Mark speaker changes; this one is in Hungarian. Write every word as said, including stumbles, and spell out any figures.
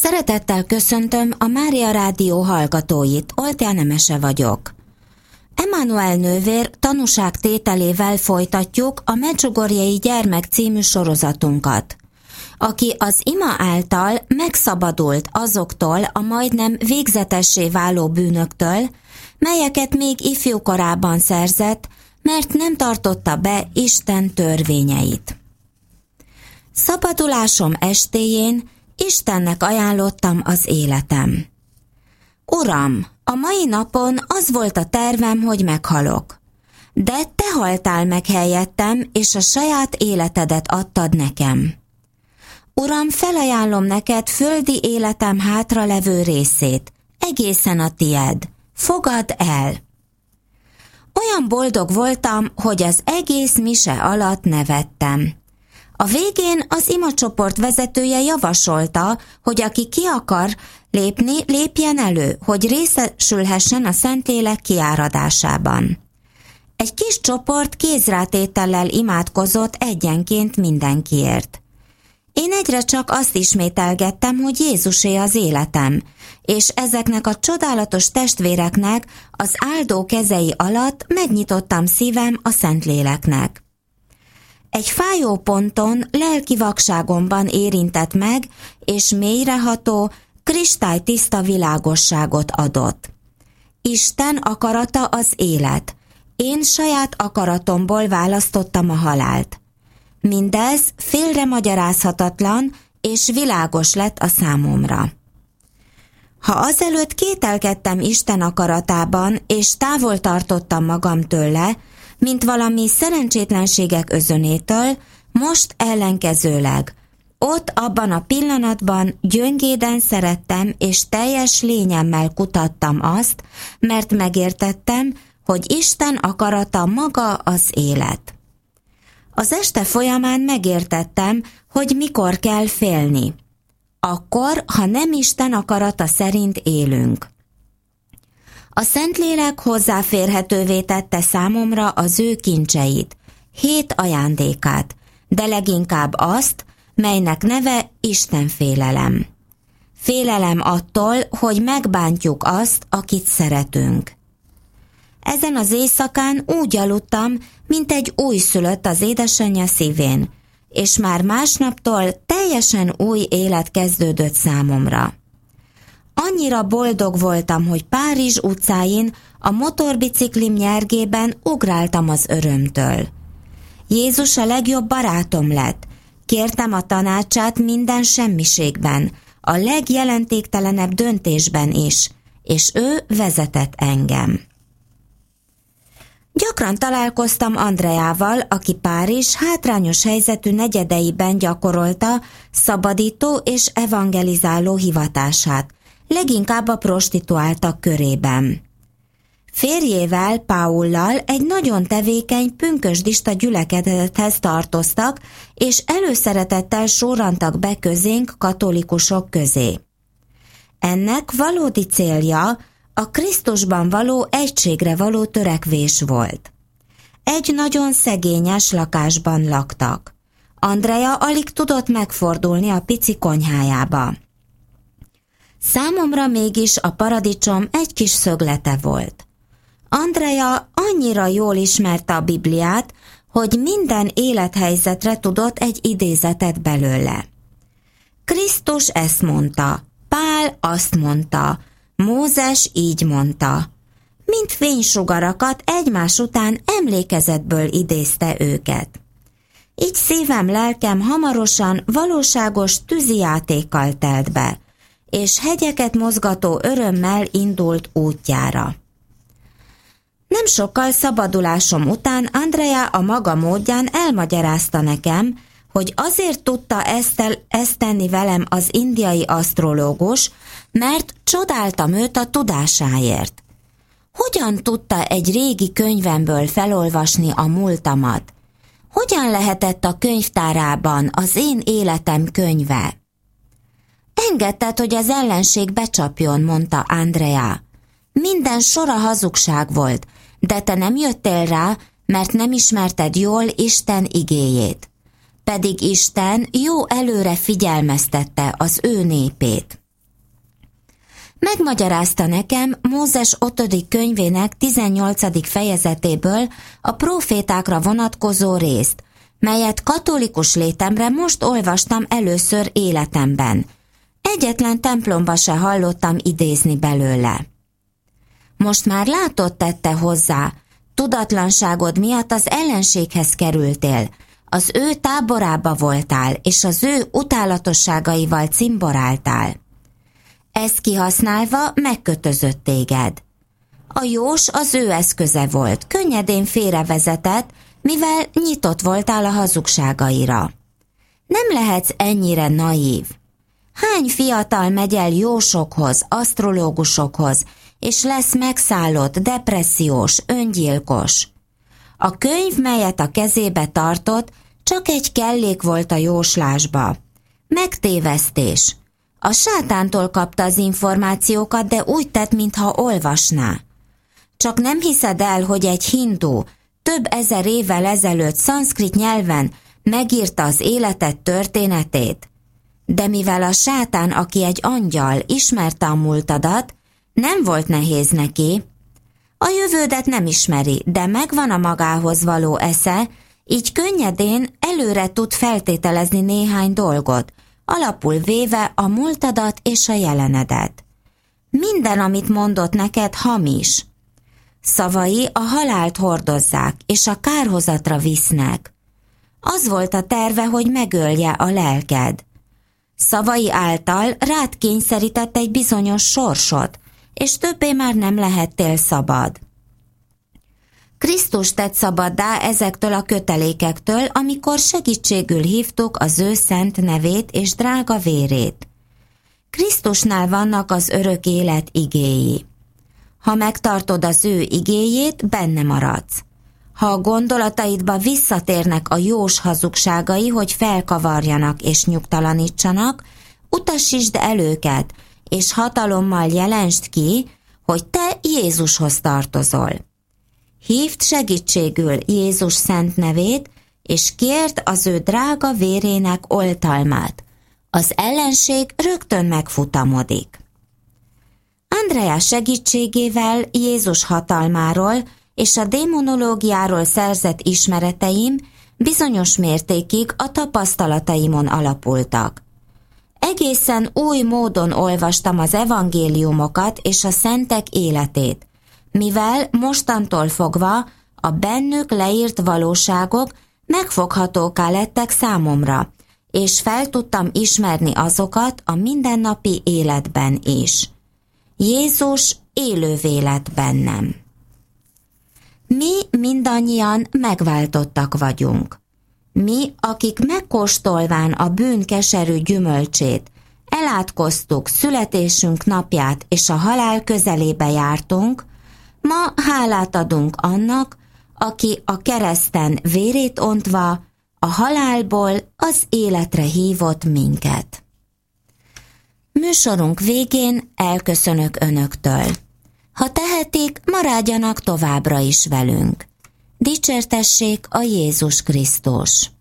Speaker 1: Szeretettel köszöntöm a Mária Rádió hallgatóit, Oltya Nemese vagyok. Emmanuel nővér tanúságtételével folytatjuk a Medjugorjei Gyermek című sorozatunkat. Aki az ima által megszabadult azoktól a majdnem végzetessé váló bűnöktől, melyeket még ifjúkorában szerzett, mert nem tartotta be Isten törvényeit. Szabadulásom estéjén Istennek ajánlottam az életem. Uram, a mai napon az volt a tervem, hogy meghalok. De te haltál meg helyettem, és a saját életedet adtad nekem. Uram, felajánlom neked földi életem hátralevő részét, egészen a tied. Fogadd el! Olyan boldog voltam, hogy az egész mise alatt nevettem. A végén az imacsoport vezetője javasolta, hogy aki ki akar lépni, lépjen elő, hogy részesülhessen a Szentlélek kiáradásában. Egy kis csoport kézrátétellel imádkozott egyenként mindenkiért. Én egyre csak azt ismételgettem, hogy Jézusé az életem, és ezeknek a csodálatos testvéreknek az áldó kezei alatt megnyitottam szívem a Szentléleknek. Egy fájó ponton lelki vakságomban érintett meg, és mélyreható, kristálytiszta világosságot adott. Isten akarata az élet. Én saját akaratomból választottam a halált. Mindez félre magyarázhatatlan, és világos lett a számomra. Ha azelőtt kételkedtem Isten akaratában, és távol tartottam magam tőle, mint valami szerencsétlenségek özönétől, most ellenkezőleg. Ott abban a pillanatban gyöngéden szerettem, és teljes lényemmel kutattam azt, mert megértettem, hogy Isten akarata maga az élet. Az este folyamán megértettem, hogy mikor kell félni. Akkor, ha nem Isten akarata szerint élünk. A Szentlélek hozzáférhetővé tette számomra az ő kincseit, hét ajándékát, de leginkább azt, melynek neve Istenfélelem. Félelem attól, hogy megbántjuk azt, akit szeretünk. Ezen az éjszakán úgy aludtam, mint egy újszülött az édesanyja szívén, és már másnaptól teljesen új élet kezdődött számomra. Annyira boldog voltam, hogy Párizs utcáin a motorbiciklim nyergében ugráltam az örömtől. Jézus a legjobb barátom lett, kértem a tanácsát minden semmiségben, a legjelentéktelenebb döntésben is, és ő vezetett engem. Gyakran találkoztam Andreával, aki Párizs hátrányos helyzetű negyedeiben gyakorolta szabadító és evangelizáló hivatását, leginkább a prostituáltak körében. Férjével, Paullal egy nagyon tevékeny pünkösdista gyülekezethez tartoztak, és előszeretettel sorrantak be közénk katolikusok közé. Ennek valódi célja a Krisztusban való egységre való törekvés volt. Egy nagyon szegényes lakásban laktak. Andrea alig tudott megfordulni a pici konyhájába. Számomra mégis a paradicsom egy kis szöglete volt. Andrea annyira jól ismerte a Bibliát, hogy minden élethelyzetre tudott egy idézetet belőle. Krisztus ezt mondta, Pál azt mondta, Mózes így mondta. Mint fénysugarakat egymás után emlékezetből idézte őket. Így szívem, lelkem hamarosan valóságos tűzijátékkal telt be, és hegyeket mozgató örömmel indult útjára. Nem sokkal szabadulásom után Andrea a maga módján elmagyarázta nekem, hogy azért tudta ezt, el, ezt tenni velem az indiai asztrológus, mert csodáltam őt a tudásáért. Hogyan tudta egy régi könyvemből felolvasni a múltamat? Hogyan lehetett a könyvtárában az én életem könyve? Engedted, hogy az ellenség becsapjon, mondta Andrea. Minden sora hazugság volt, de te nem jöttél rá, mert nem ismerted jól Isten igéjét. Pedig Isten jó előre figyelmeztette az ő népét. Megmagyarázta nekem Mózes ötödik könyvének tizennyolcadik fejezetéből a prófétákra vonatkozó részt, melyet katolikus létemre most olvastam először életemben. Egyetlen templomba se hallottam idézni belőle. Most már látod, tette hozzá, tudatlanságod miatt az ellenséghez kerültél, az ő táborába voltál, és az ő utálatosságaival cimboráltál. Ezt kihasználva megkötözött téged. A jós az ő eszköze volt, könnyedén félrevezetett, mivel nyitott voltál a hazugságaira. Nem lehetsz ennyire naív. Hány fiatal megy el jósokhoz, asztrológusokhoz, és lesz megszállott, depressziós, öngyilkos. A könyv, melyet a kezébe tartott, csak egy kellék volt a jóslásba. Megtévesztés. A sátántól kapta az információkat, de úgy tett, mintha olvasná. Csak nem hiszed el, hogy egy hindu több ezer évvel ezelőtt szanszkrit nyelven megírta az életed történetét? De mivel a sátán, aki egy angyal, ismerte a múltadat, nem volt nehéz neki. A jövődet nem ismeri, de megvan a magához való esze, így könnyedén előre tud feltételezni néhány dolgot, alapul véve a múltadat és a jelenedet. Minden, amit mondott neked, hamis. Szavai a halált hordozzák, és a kárhozatra visznek. Az volt a terve, hogy megölje a lelked. Szavai által rád kényszerített egy bizonyos sorsot, és többé már nem lehettél szabad. Krisztus tett szabaddá ezektől a kötelékektől, amikor segítségül hívtuk az ő szent nevét és drága vérét. Krisztusnál vannak az örök élet igéi. Ha megtartod az ő igéjét, benne maradsz. Ha a gondolataidba visszatérnek a jós hazugságai, hogy felkavarjanak és nyugtalanítsanak, utasítsd el őket, és hatalommal jelensd ki, hogy te Jézushoz tartozol. Hívd segítségül Jézus szent nevét, és kérd az ő drága vérének oltalmát. Az ellenség rögtön megfutamodik. Andrea segítségével Jézus hatalmáról és a démonológiáról szerzett ismereteim bizonyos mértékig a tapasztalataimon alapultak. Egészen új módon olvastam az evangéliumokat és a szentek életét, mivel mostantól fogva a bennük leírt valóságok megfoghatóká lettek számomra, és fel tudtam ismerni azokat a mindennapi életben is. Jézus élővé lett bennem. Mi mindannyian megváltottak vagyunk. Mi, akik megkóstolván a bűn keserű gyümölcsét, elátkoztuk születésünk napját és a halál közelébe jártunk, ma hálát adunk annak, aki a kereszten vérét ontva a halálból az életre hívott minket. Műsorunk végén elköszönök önöktől. Ha tehetik, maradjanak továbbra is velünk. Dicsértessék a Jézus Krisztus!